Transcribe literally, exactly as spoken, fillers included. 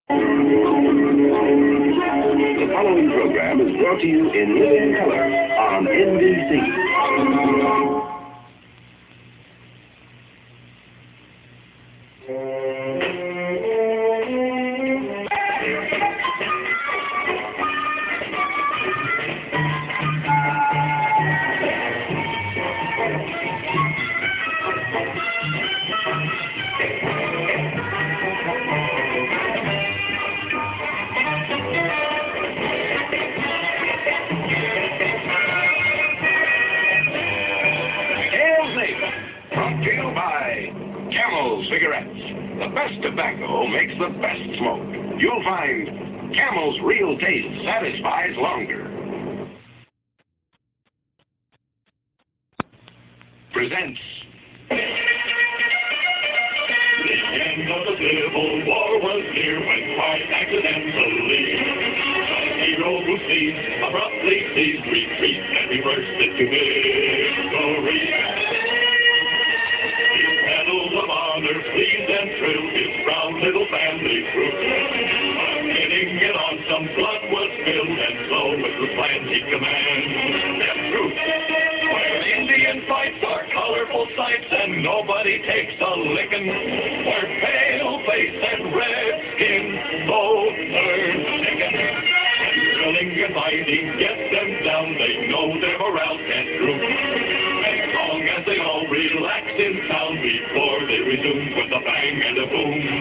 The following program is brought to you in living color on N B C. Brought to you by Camel Cigarettes. The best tobacco makes the best smoke. You'll find Camel's real taste satisfies longer. Presents The end of the Civil War was near when quite accidentally a hero who seized, abruptly seized retreat and reversed it to victory. His medals of honor pleased and true his proud little family troop. But getting it on, some blood was spilled, and so it was planned he'd command them troops. Where Indian fights are colorful sights and nobody takes a lickin', where pale-faced and red-skinned both turn chicken. And drilling and fighting gets them down, they know their morale can't droop. As long as they all relax in town before they resume with a bang and a boom.